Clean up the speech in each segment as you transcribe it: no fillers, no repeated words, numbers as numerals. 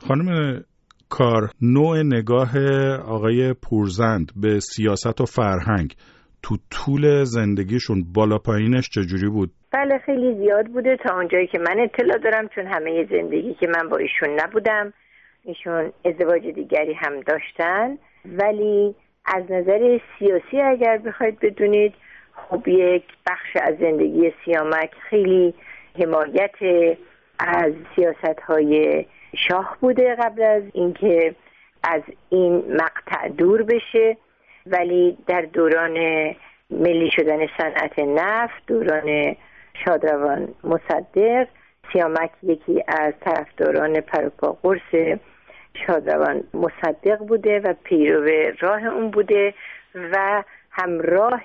خانم کار، نوع نگاه آقای پورزند به سیاست و فرهنگ تو طول زندگیشون بالا پایینش چجوری بود؟ بله خیلی زیاد بوده تا اونجایی که من اطلاع دارم، چون همه زندگی که من با ایشون نبودم. ایشون ازدواج دیگری هم داشتن، ولی از نظر سیاسی اگر بخواید بدونید، خب یک بخش از زندگی سیامک خیلی حمایت از سیاست‌های شاه بوده قبل از اینکه از این مقطع دور بشه. ولی در دوران ملی شدن صنعت نفت، دوران شادروان مصدق، سیامک یکی از طرفداران پروپا قرص شادروان مصدق بوده و پیرو راه اون بوده و همراه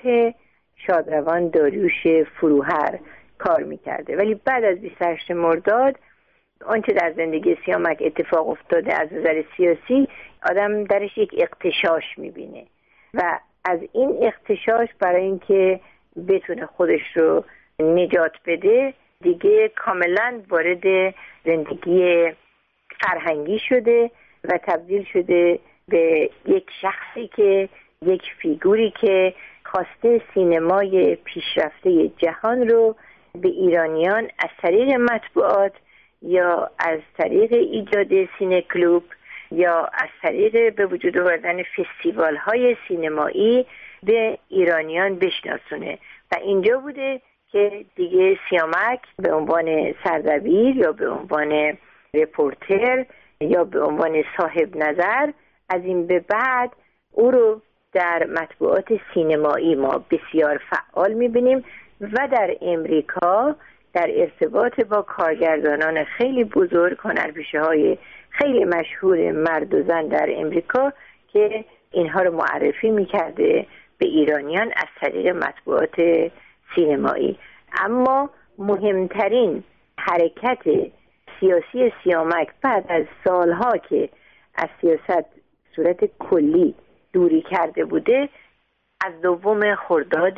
شادروان داریوش فروهر کار میکرده. ولی بعد از 28 مرداد آنچه در زندگی سیامک اتفاق افتاده از نظر سیاسی، آدم درش یک اغتشاش میبینه و از این اغتشاش برای اینکه بتونه خودش رو نجات بده دیگه کاملا وارد زندگی فرهنگی شده و تبدیل شده به یک شخصی که یک فیگوری که خواسته سینمای پیشرفته جهان رو به ایرانیان از طریق مطبوعات یا از طریق ایجاد سینه کلوب یا از طریق به وجود آوردن فستیوال های سینمایی به ایرانیان بشناسونه. و اینجا بوده که دیگه سیامک به عنوان سردبیر یا به عنوان رپورتر یا به عنوان صاحب نظر از این به بعد او رو در مطبوعات سینمایی ما بسیار فعال میبینیم و در امریکا در ارتباط با کارگردانان خیلی بزرگ، هنرپیشه‌های خیلی مشهور مرد و زن در امریکا که اینها رو معرفی میکرده به ایرانیان از طریق مطبوعات سینمایی. اما مهمترین حرکت سیاسی سیامک بعد از سالها که از سیاست صورت کلی دوری کرده بوده، از 2 خرداد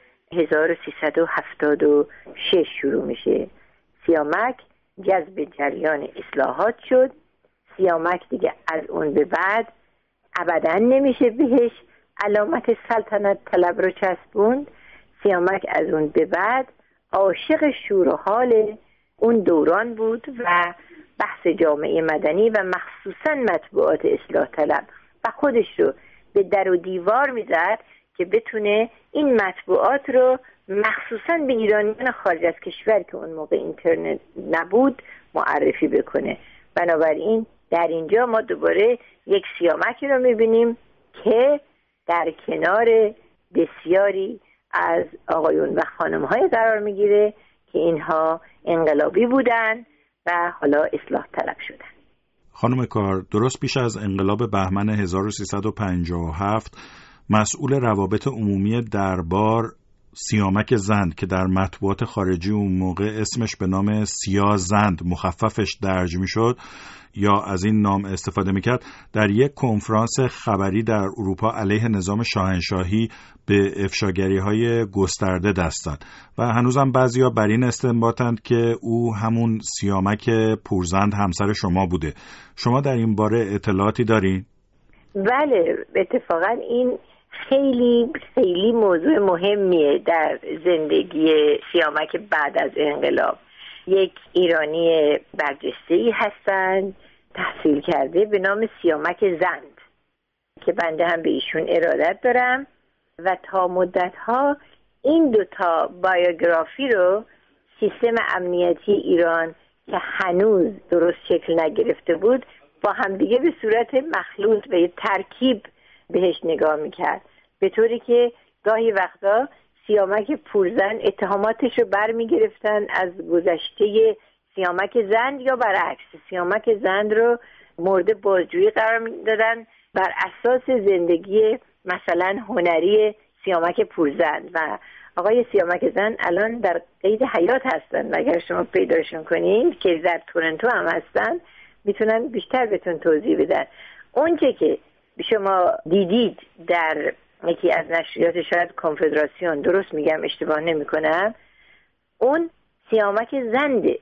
1376 شروع میشه. سیامک جذب جریان اصلاحات شد. سیامک دیگه از اون به بعد ابداً نمیشه بهش علامت سلطنت طلب رو چسبوند. سیامک از اون به بعد عاشق شور و حال اون دوران بود و بحث جامعه مدنی و مخصوصاً مطبوعات اصلاح طلب و خودش رو به در و دیوار میزد که بتونه این مطبوعات رو مخصوصاً به ایرانیان خارج از کشور که اون موقع اینترنت نبود معرفی بکنه. بنابراین در اینجا ما دوباره یک سیامکی رو میبینیم که در کنار بسیاری از آقایون و خانم‌های قرار میگیره که اینها انقلابی بودن و حالا اصلاح طلب شدن. خانم کار، درست پیش از انقلاب بهمن 1357 مسئول روابط عمومی دربار سیامک زند که در مطبوعات خارجی اون موقع اسمش به نام سیا زند مخففش درج میشد یا از این نام استفاده میکرد، در یک کنفرانس خبری در اروپا علیه نظام شاهنشاهی به افشاگری‌های گسترده دست زد و هنوزم بعضیا بر این استنباطند که او همون سیامک پورزند همسر شما بوده. شما در این باره اطلاعاتی دارین؟ بله، اتفاقا این خیلی خیلی موضوع مهمیه در زندگی سیامک بعد از انقلاب. یک ایرانی برجسته‌ای هستند تحصیل کرده به نام سیامک زند که بنده هم به ایشون ارادت دارم و تا مدتها این دوتا بایوگرافی رو سیستم امنیتی ایران که هنوز درست شکل نگرفته بود با همدیگه به صورت مخلوط و یه ترکیب بهش نگاه میکرد، به طوری که گاهی وقتا سیامک پورزند اتهاماتش رو برمیگرفتن از گذشته سیامک زند یا برعکس سیامک زند رو مورد بازجویی قرار میدادن بر اساس زندگی مثلا هنری سیامک پورزند. و آقای سیامک زند الان در قید حیات هستن و اگر شما پیداشون کنید که در تورنتو هم هستن میتونن بیشتر بهتون توضیح بدن. اونچه که شما دیدید در یکی از نشریات شاید کنفدراسیون، درست میگم اشتباه نمی کنم، اون سیامک زنده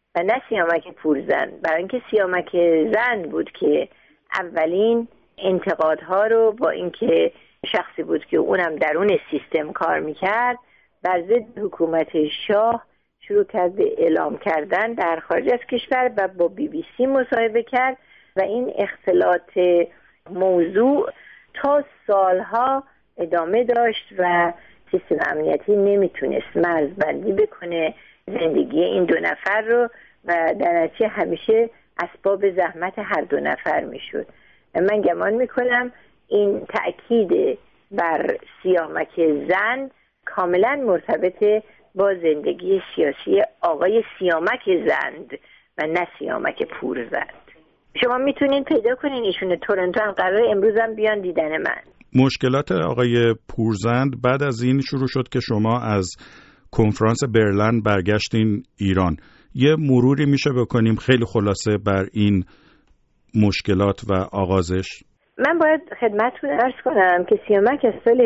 و نه سیامک پورزن. برای اینکه سیامک زند بود که اولین انتقادها رو با اینکه شخصی بود که اونم درون سیستم کار میکرد بر ضد حکومت شاه شروع کرد به اعلام کردن در خارج از کشور و با BBC مصاحبه کرد و این اختلاط موضوع تا سالها ادامه داشت و سیستم امنیتی نمیتونست مرزبندی بکنه زندگی این دو نفر رو و در نتیجه همیشه اسباب زحمت هر دو نفر میشد. من گمان میکنم این تأکید بر سیامک زند کاملا مرتبط با زندگی سیاسی آقای سیامک زند و نه سیامک پورزند. شما میتونین پیدا کنین ایشون تورنتو هم قرار امروز هم بیان دیدن من. مشکلات آقای پورزند بعد از این شروع شد که شما از کنفرانس برلین برگشتین ایران. یه مروری میشه بکنیم خیلی خلاصه بر این مشکلات و آغازش؟ من باید خدمتتون عرض کنم که سیامک از سال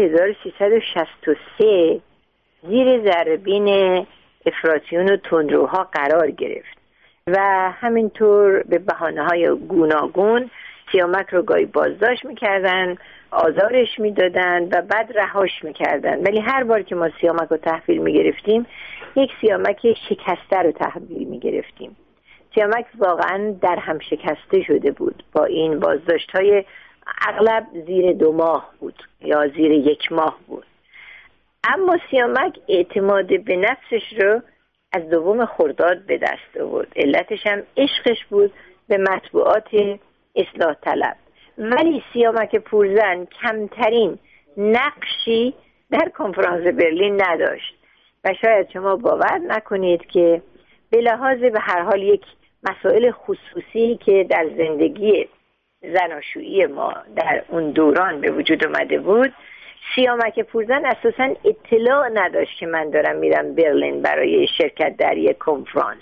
1363 زیر ذره‌بین افراطیون و تندروها قرار گرفت و همینطور به بهانه‌های گوناگون سیامک رو گاهی بازداشت می‌کردن، آزارش می‌دادن و بعد رهاش می‌کردن. ولی هر بار که ما سیامک رو تحویل می‌گرفتیم یک سیامک شکسته رو تحویل می‌گرفتیم. سیامک واقعا در هم شکسته شده بود با این بازداشت‌های اغلب زیر 2 ماه بود یا زیر 1 ماه بود. اما سیامک اعتماد به نفسش رو از 2 خرداد به دست آورد. علتش هم عشقش بود به مطبوعات اصلاح طلب. ولی سیامک پورزن کمترین نقشی در کنفرانس برلین نداشت و شاید شما باور نکنید که به لحاظ به هر حال یک مسائل خصوصی که در زندگی زناشویی ما در اون دوران به وجود اومده بود، سیامک پورزن اساساً اطلاع نداشت که من دارم میرم برلین برای شرکت در یک کنفرانس.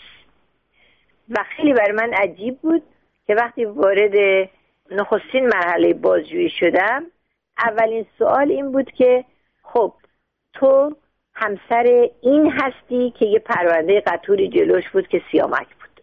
و خیلی برای من عجیب بود که وقتی وارد نخستین مرحله بازجویی شدم اولین سوال این بود که خب تو همسر این هستی که یه پرونده قتوری جلوش بود که سیامک بود.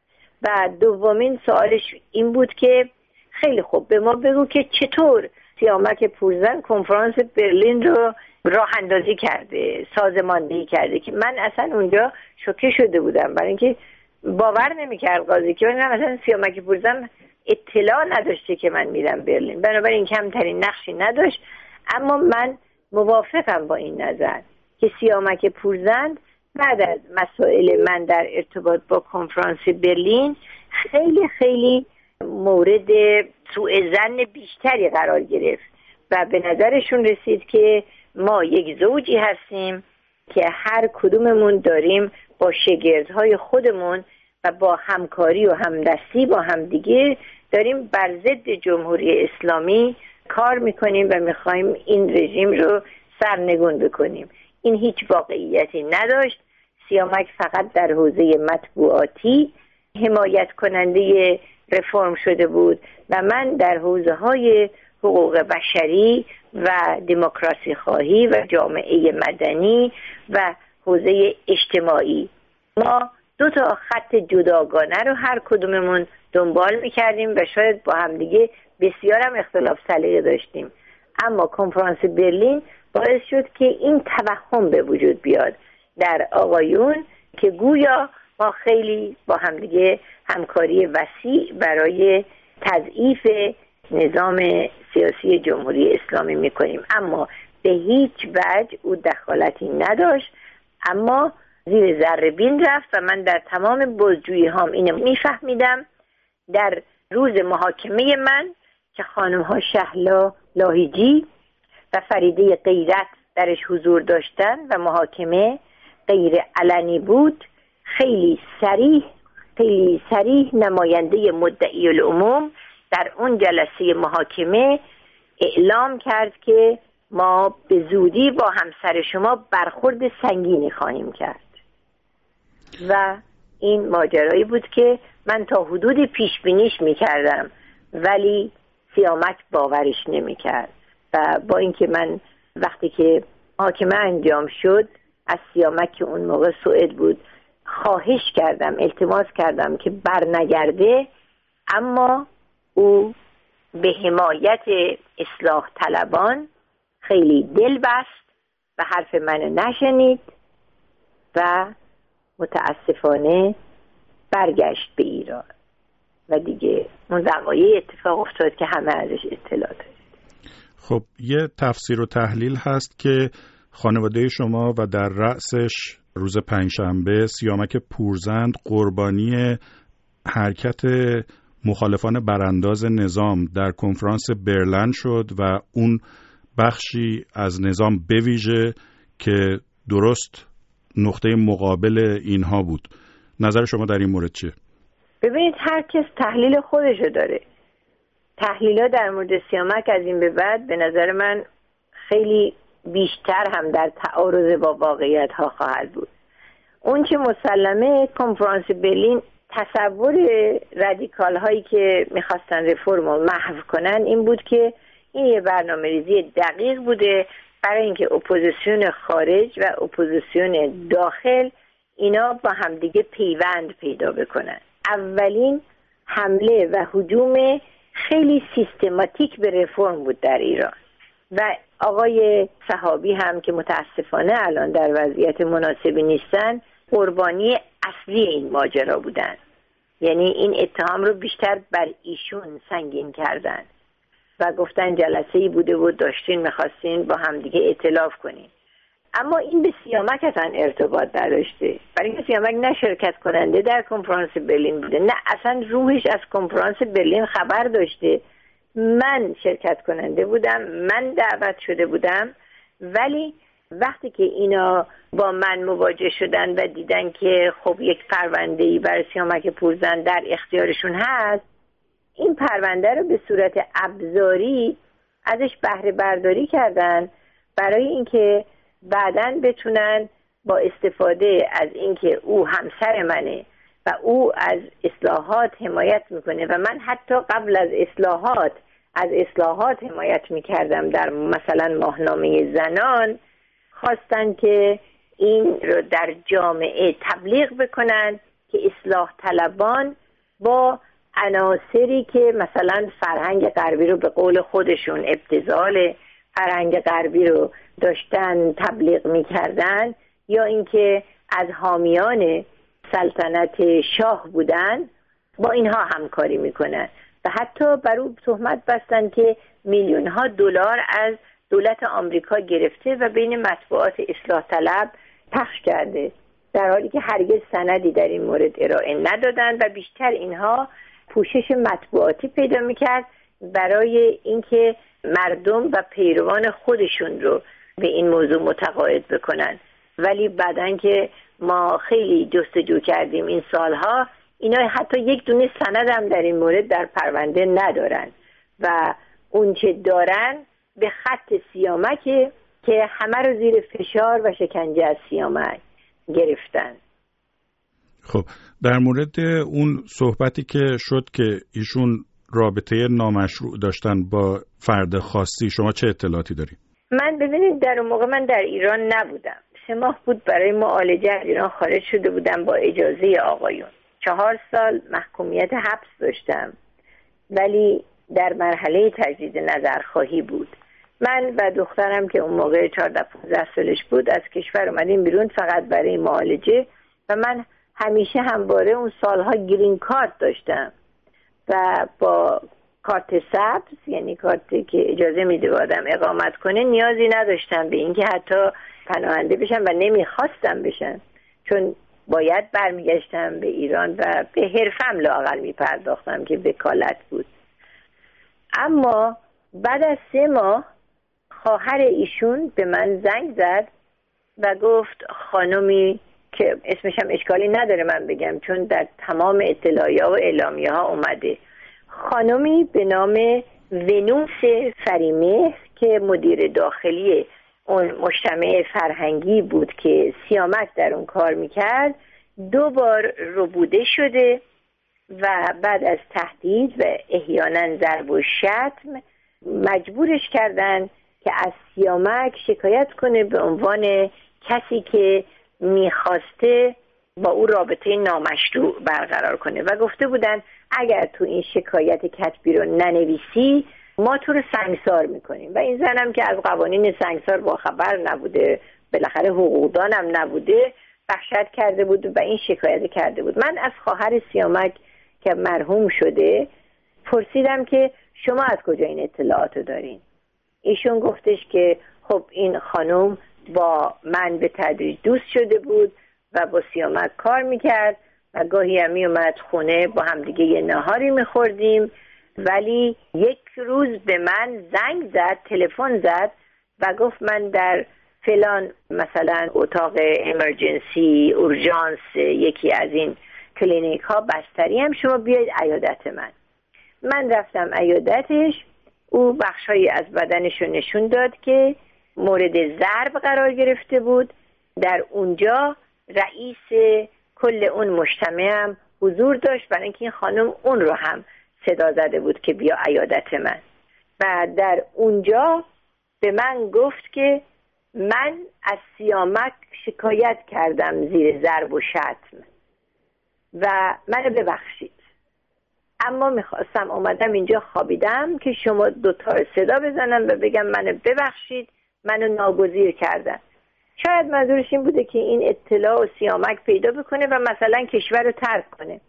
و دومین سوالش این بود که خیلی خوب به ما بگو که چطور سیامک پورزن کنفرانس برلین رو راه اندازی کرده، سازماندهی کرده، که من اصلا اونجا شوکه شده بودم برای اینکه باور نمی‌کرد قاضی که مثلا سیامک پورزن اطلاع نداشته که من میرم برلین، بنابراین کمترین نقشی نداشت. اما من موافقم با این نظر که سیامک پورزن بعد از مسائل من در ارتباط با کنفرانس برلین خیلی خیلی مورد سوء ظن بیشتری قرار گرفت و به نظرشون رسید که ما یک زوجی هستیم که هر کدوممون داریم با شاگردهای خودمون و با همکاری و همدستی با همدیگه داریم بر ضد جمهوری اسلامی کار میکنیم و میخوایم این رژیم رو سرنگون بکنیم. این هیچ واقعیتی نداشت. سیامک فقط در حوزه مطبوعاتی حمایت کننده رفرم شده بود و من در حوزه‌های حقوق بشری و دموکراسی خواهی و جامعه مدنی و حوزه اجتماعی ما 2 خط جداگانه رو هر کدوممون دنبال می‌کردیم و شاید با هم دیگه بسیار هم اختلاف سلیقه داشتیم. اما کنفرانس برلین باعث شد که این توهم به وجود بیاد در آقایون که گویا ما خیلی با همدیگه همکاری وسیع برای تضعیف نظام سیاسی جمهوری اسلامی میکنیم، اما به هیچ وجه او دخالتی نداشت. اما زیر ذره‌بین رفت و من در تمام بازجویی هام اینو میفهمیدم. در روز محاکمه من که خانم ها شهلا لاهیجی و فریده غیرت درش حضور داشتن و محاکمه غیر علنی بود، خیلی صریح نماینده مدعی العموم در اون جلسه محاکمه اعلام کرد که ما به زودی با همسر شما برخورد سنگینی خواهیم کرد. و این ماجرایی بود که من تا حدودی پیش بینیش میکردم ولی سیامک باورش نمیکرد. و با اینکه من وقتی که محاکمه انجام شد از سیامک که اون موقع سوئد بود خواهش کردم، التماس کردم که برنگرده، اما او به حمایت اصلاح طلبان خیلی دل بست و حرف من نشنید و متاسفانه برگشت به ایران و دیگه اون وقایع اتفاق افتاد که همه ازش اطلاع داشت. خب یه تفسیر و تحلیل هست که خانواده شما و در رأسش روز پنجشنبه سیامک پورزند قربانی حرکت مخالفان برانداز نظام در کنفرانس برلین شد و اون بخشی از نظام به ویژه که درست نقطه مقابل اینها بود. نظر شما در این مورد چیه؟ ببینید هر کس تحلیل خودشو داره. تحلیل‌ها در مورد سیامک از این به بعد به نظر من خیلی بیشتر هم در تعارض با واقعیت‌ها خواهد بود. اون که مسلمه کنفرانس برلین تصور رادیکال هایی که میخواستن رفرم رو محو کنن این بود که این یه برنامه‌ریزی دقیق بوده برای اینکه اپوزیسیون خارج و اپوزیسیون داخل اینا با همدیگه پیوند پیدا بکنن. اولین حمله و هجوم خیلی سیستماتیک به رفرم بود در ایران و آقای صحابی هم که متاسفانه الان در وضعیت مناسبی نیستن قربانی اصلی این ماجرا بودن. یعنی این اتهام رو بیشتر بر ایشون سنگین کردن و گفتن جلسه‌ای بوده و داشتین می‌خواستین با همدیگه ائتلاف کنین. اما این به سیامک اصلا ارتباط نداشته، برای اینکه سیامک نه شرکت کننده در کنفرانس برلین بوده، نه اصلا روحش از کنفرانس برلین خبر داشته. من شرکت کننده بودم، من دعوت شده بودم، ولی وقتی که اینا با من مواجه شدن و دیدن که خب یک پرونده‌ای برای سیامک پورزند در اختیارشون هست، این پرونده رو به صورت ابزاری ازش بهره برداری کردن برای اینکه بعداً بتونن با استفاده از اینکه او همسر منه و او از اصلاحات حمایت میکنه و من حتی قبل از اصلاحات حمایت میکردم در مثلا ماهنامه زنان، خواستن که این رو در جامعه تبلیغ بکنن که اصلاح طلبان با عناصری که مثلا فرهنگ غربی رو به قول خودشون ابتذال فرهنگ غربی رو داشتن تبلیغ میکردن یا اینکه از حامیان سلطنت شاه بودن با اینها همکاری میکنن و حتی بر او تهمت بستن که میلیون ها دلار از دولت آمریکا گرفته و بین مطبوعات اصلاح طلب پخش کرده، در حالی که هرگز سندی در این مورد ارائه ندادن و بیشتر اینها پوشش مطبوعاتی پیدا میکرد برای اینکه مردم و پیروان خودشون رو به این موضوع متقاعد بکنن. ولی بعدن که ما خیلی جستجو کردیم این سالها، اینا حتی یک دونه سند هم در این مورد در پرونده ندارن و اون چه دارن به خط سیامکه که همه رو زیر فشار و شکنجه از سیامک گرفتن. خب در مورد اون صحبتی که شد که ایشون رابطه نامشروع داشتن با فرد خاصی، شما چه اطلاعاتی دارید؟ من ببینید در اون موقع من در ایران نبودم، 3 ماه بود برای معالجه از ایران خارج شده بودم با اجازه آقایون. 4 سال محکومیت حبس داشتم ولی در مرحله تجدید نظرخواهی بود. من و دخترم که اون موقع 14-15 سالش بود از کشور اومدیم بیرون فقط برای معالجه و من همیشه همواره اون سالها گرین کارت داشتم و با کارت سبز، یعنی کارتی که اجازه میده آدم اقامت کنه، نیازی نداشتم به اینکه حتی پناهنده بشم و نمیخواستم بشم، چون باید برمیگشتم به ایران و به حرفم لااقل میپرداختم که وکالت بود. اما بعد از 3 ماه خواهر ایشون به من زنگ زد و گفت خانمی که اسمش هم اشکالی نداره من بگم چون در تمام اطلاعیه و اعلامیه ها اومده، خانمی به نام ونوس فریمهر که مدیر داخلی اون مجتمع فرهنگی بود که سیامک در اون کار میکرد، 2 بار ربوده شده و بعد از تهدید و احیانا ضرب و شتم مجبورش کردن که از سیامک شکایت کنه به عنوان کسی که میخواسته با او رابطه نامشروع برقرار کنه و گفته بودن اگر تو این شکایت کتبی رو ننویسی ما تو رو سنگسار میکنیم. و این زنم که از قوانین سنگسار باخبر نبوده، بالاخره حقوقدانم نبوده، وحشت کرده بود و این شکایت کرده بود. من از خواهر سیامک که مرحوم شده پرسیدم که شما از کجا این اطلاعات رو دارین؟ ایشون گفتش که خب این خانم با من به تدریج دوست شده بود و با سیامک کار میکرد و گاهی هم میومد خونه با هم دیگه یه نهاری میخوردیم، ولی یک روز به من زنگ زد، تلفن زد و گفت من در فلان مثلا اتاق امرجنسی اورژانس یکی از این کلینیک ها بستری هم، شما بیاید عیادت من رفتم عیادتش. او بخشایی از بدنش رو نشون داد که مورد ضرب قرار گرفته بود. در اونجا رئیس کل اون مجتمع هم حضور داشت برای اینکه این خانم اون رو هم صدا زده بود که بیا عیادت من. و در اونجا به من گفت که من از سیامک شکایت کردم زیر ضرب و شتم و منو ببخشید، اما میخواستم اومدم اینجا خوابیدم که شما دوتا رو صدا بزنم و بگم منو ببخشید، منو ناگزیر کردن. شاید منظورش این بوده که این اطلاع و سیامک پیدا بکنه و مثلا کشور رو ترک کنه.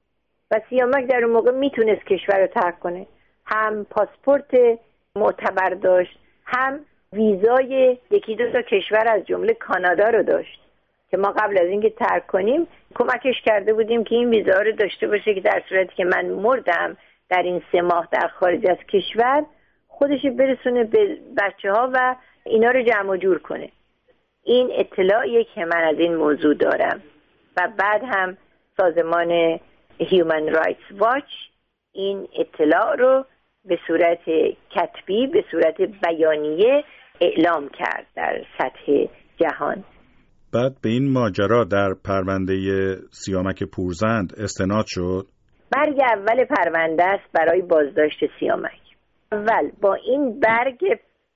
و سیامک در اون موقع میتونست کشور رو ترک کنه، هم پاسپورت معتبر داشت، هم ویزای یکی دو تا کشور از جمله کانادا رو داشت که ما قبل از اینکه ترک کنیم کمکش کرده بودیم که این ویزا رو داشته باشه که در صورتی که من مردم در این 3 ماه در خارج از کشور خودش برسونه به بچه‌ها و اینا رو جمع و جور کنه. این اطلاعیه که من از این موضوع دارم. و بعد هم سازمان Human Rights Watch این اطلاع رو به صورت کتبی، به صورت بیانیه اعلام کرد در سطح جهان. بعد به این ماجرا در پرونده سیامک پورزند استناد شد. برگ اول پرونده است برای بازداشت سیامک. اول با این برگ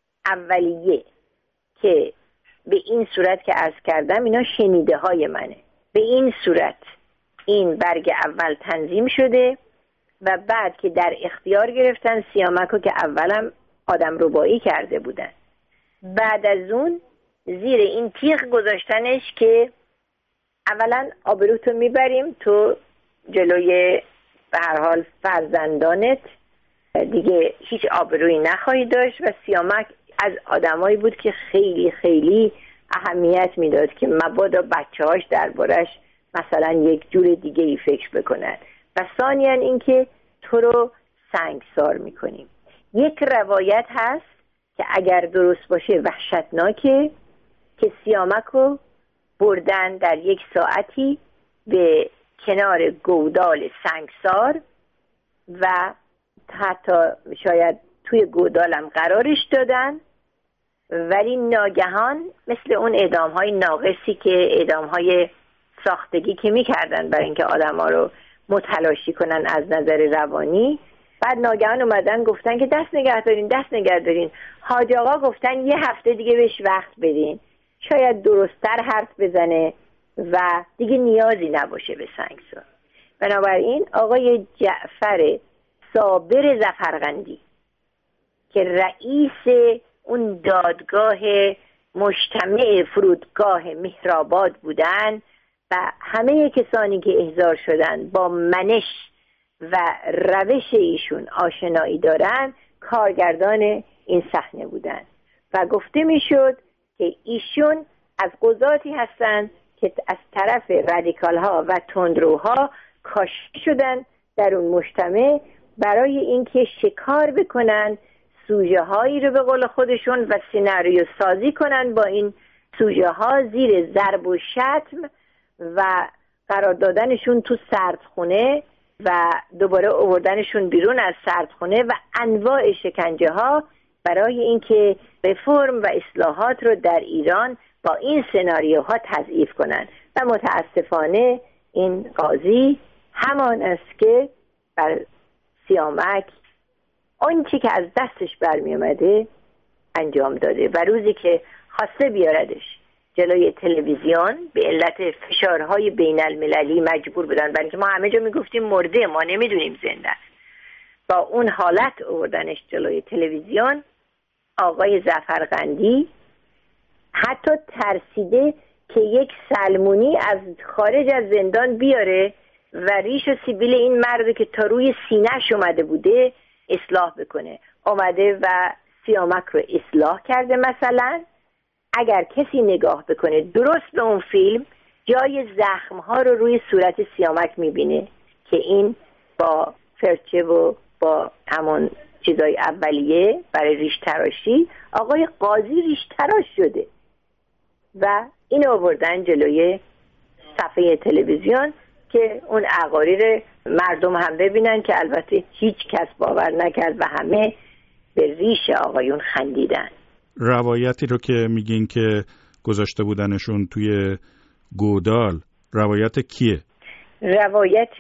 اولیه که به این صورت که عرض کردم اینا شنیده های منه، به این صورت این برگ اول تنظیم شده و بعد که در اختیار گرفتن سیامکو که اولم آدم ربایی کرده بودن، بعد از اون زیر این تیغ گذاشتنش که اولا آبروتو میبریم تو جلوی به هر حال فرزندانت، دیگه هیچ آبرویی نخواهی داشت. و سیامک از آدمایی بود که خیلی خیلی اهمیت میداد که مبادا بچه‌هاش دربارش مثلا یک جور دیگه ای فکر بکنن. و ثانیاً اینکه تو رو سنگسار میکنیم. یک روایت هست که اگر درست باشه وحشتناکه که سیامکو بردن در یک ساعتی به کنار گودال سنگسار و حتی شاید توی گودالم قرارش دادن، ولی ناگهان مثل اون اعدام‌های ناقصی که اعدام‌های ساختگی که می‌کردن برای اینکه آدم‌ها رو متلاشی کنن از نظر روانی، بعد ناگهان اومدن گفتن که دست نگه دارین. حاج آقا گفتن 1 هفته دیگه بهش وقت بدین، شاید درست‌تر حرف بزنه و دیگه نیازی نباشه به سنگسار. بنابراین آقای جعفر صابر ظفرقندی که رئیس اون دادگاه مجتمع فرودگاه مهرآباد بودن و همه کسانی که احضار شدن با منش و روش ایشون آشنایی دارن کارگردان این صحنه بودن و گفته میشد که ایشون از قضاتی هستند که از طرف رادیکال ها و تندروها کاشته شدن در اون مجتمع برای اینکه شکار بکنن سوژه هایی رو به قول خودشون و سیناریو سازی کنن با این سوژه ها زیر ضرب و شتم و قرار دادنشون تو سردخونه و دوباره آوردنشون بیرون از سردخونه و انواع شکنجه ها برای اینکه رفرم و اصلاحات رو در ایران با این سناریوها تضعیف کنن. و متاسفانه این قاضی همان است که بر سیامک آنچه که از دستش برمی اومده انجام داده و روزی که خواسته بیاردش جلوی تلویزیون به علت فشارهای بین المللی مجبور بودن، برای اینکه ما همه جا میگفتیم مرده، ما نمیدونیم زنده است. با اون حالت آوردنش جلوی تلویزیون. آقای ظفرقندی حتی ترسیده که یک سلمونی از خارج از زندان بیاره و ریش و سیبیل این مرد که تا روی سینه‌اش اومده بوده اصلاح بکنه. آمده و سیامک رو اصلاح کرده. مثلا اگر کسی نگاه بکنه درست به اون فیلم، جای زخم‌ها رو روی صورت سیامک میبینه که این با فرچه و با همون چیزای اولیه برای ریش تراشی آقای قاضی ریش تراش شده و این آوردن جلوی صفحه تلویزیون که اون عقاریر مردم هم ببینن، که البته هیچ کس باور نکرد و همه به ریش آقایون خندیدن. روایتی رو که میگین که گذاشته بودنشون توی گودال، روایت کیه؟ روایت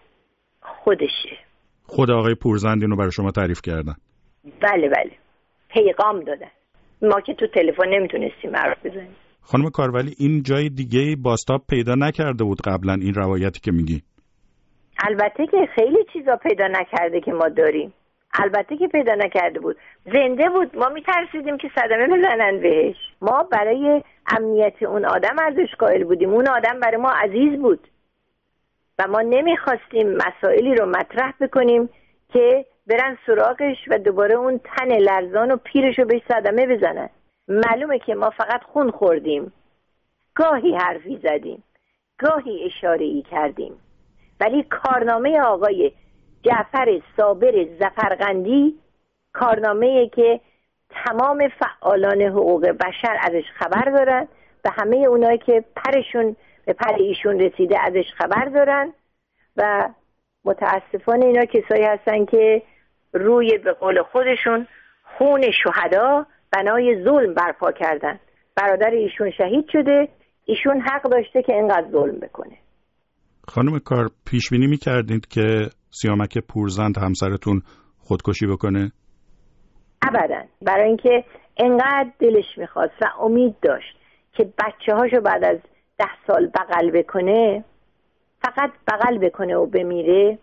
خودشه. خود آقای پورزند اینو برای شما تعریف کردن؟ بله بله، پیغام دادن. ما که تو تلفن نمیتونستیم حرف بزنیم. خانم کارولی، این جای دیگه بازتاب پیدا نکرده بود قبلا این روایتی که میگی؟ البته که خیلی چیزا پیدا نکرده که ما داریم، البته که پیدا نکرده بود. زنده بود، ما میترسیدیم که صدمه بزنن بهش. ما برای امنیت اون آدم ارزش قائل بودیم، اون آدم برای ما عزیز بود و ما نمیخواستیم مسائلی رو مطرح بکنیم که برن سراغش و دوباره اون تن لرزان و پیرش رو بهش صدمه بزنن. معلومه که ما فقط خون خوردیم، گاهی حرفی زدیم، گاهی اشاره‌ای کردیم، ولی کارنامه آقای جعفر صابر ظفرقندی کارنامه‌ای که تمام فعالان حقوق بشر ازش خبر دارن و همه اونایی که پرشون به پر ایشون رسیده ازش خبر دارن و متاسفانه اینا کسایی هستن که روی به قول خودشون خون شهدا بنای ظلم برپا کردن. برادر ایشون شهید شده، ایشون حق داشته که اینقدر ظلم بکنه. خانم کار، پیش بینی می‌کردید که سیامک پورزند همسرتون خودکشی بکنه؟ ابداً، برای اینکه اینقدر دلش میخواست و امید داشت که بچه‌هاشو بعد از 10 سال بغل بکنه، فقط بغل بکنه و بمیره،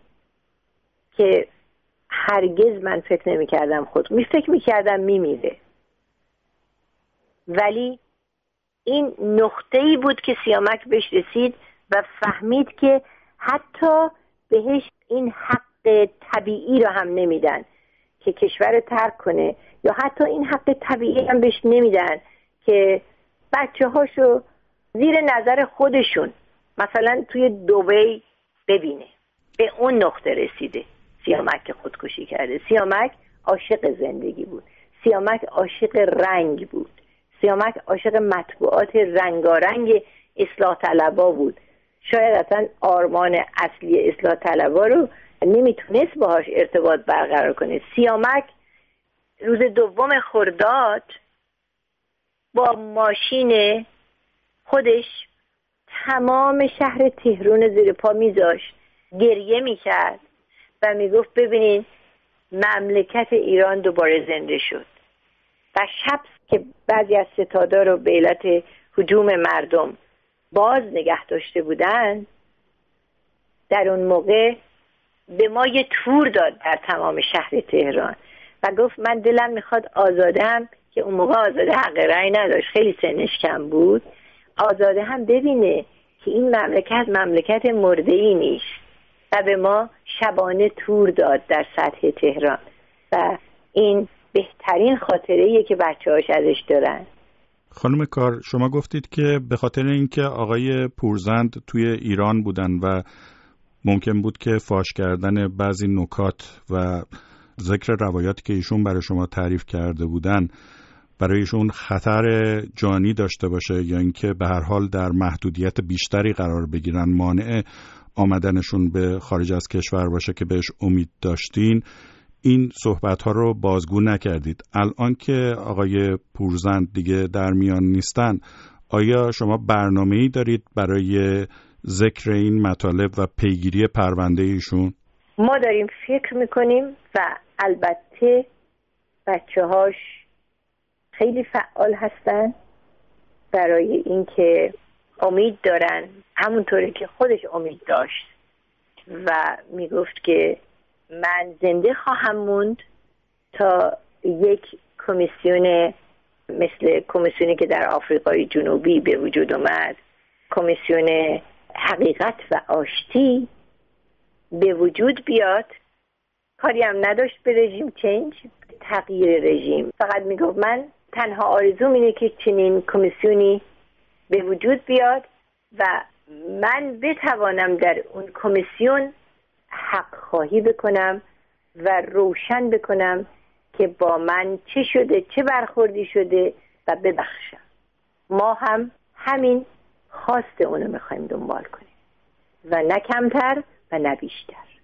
که هرگز من فکر نمی‌کردم فکر می‌کردم میمیره. ولی این نقطه‌ای بود که سیامک بهش رسید و فهمید که حتی بهش این حق طبیعی رو هم نمیدن که کشور رو ترک کنه، یا حتی این حق طبیعی هم بهش نمیدن که بچه هاشو زیر نظر خودشون مثلا توی دبی ببینه. به اون نقطه رسیده سیامک که خودکشی کرده. سیامک عاشق زندگی بود، سیامک عاشق رنگ بود، سیامک عاشق مطبوعات رنگارنگ اصلاح طلبا بود. شاید اصلا آرمان اصلی اصلاح طلبا رو نمیتونست باهاش ارتباط برقرار کنه. سیامک روز 2 خرداد با ماشین خودش تمام شهر تهران زیر پا میذاشت، گریه میکرد و میگفت ببینین مملکت ایران دوباره زنده شد. و شب که بعضی از ستادا رو به علت هجوم مردم باز نگه داشته بودن، در اون موقع به ما یه تور داد در تمام شهر تهران و گفت من دلم میخواد آزاده هم، که اون موقع آزاده حق رأی نداشت، خیلی سنش کم بود، آزاده هم ببینه که این مملکت مرده‌ای نیست و به ما شبانه تور داد در سطح تهران و این بهترین خاطره‌ایه که بچه‌هاش ازش دارن. خانم کار، شما گفتید که به خاطر اینکه آقای پورزند توی ایران بودن و ممکن بود که فاش کردن بعضی نکات و ذکر روایاتی که ایشون برای شما تعریف کرده بودن برای ایشون خطر جانی داشته باشه یا اینکه به هر حال در محدودیت بیشتری قرار بگیرن، مانع آمدنشون به خارج از کشور باشه که بهش امید داشتین، این صحبت‌ها رو بازگو نکردید. الان که آقای پورزند دیگه در میان نیستن، آیا شما برنامه‌ای دارید برای ذکر این مطالب و پیگیری پرونده ایشون؟ ما داریم فکر میکنیم و البته بچه‌هاش خیلی فعال هستن برای اینکه امید دارن همونطوری که خودش امید داشت و میگفت که من زنده خواهم موند تا یک کمیسیون مثل کمیسیونی که در آفریقای جنوبی به وجود اومد، کمیسیون حقیقت و آشتی به وجود بیاد. کاری هم نداشت به رژیم چنج، تغییر رژیم. فقط میگفت من تنها آرزوم اینه که چنین کمیسیونی به وجود بیاد و من بتوانم در اون کمیسیون حق خواهی بکنم و روشن بکنم که با من چه شده، چه برخوردی شده و ببخشم. ما هم همین خواست اونو میخوایم دنبال کنیم و نه کمتر و نه بیشتر.